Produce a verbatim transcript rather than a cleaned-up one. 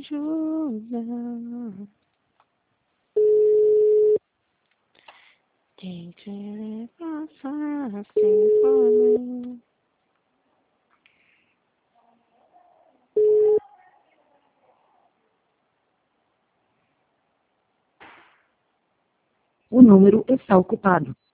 ajuda. Quem quer passar sem fome. O número está ocupado.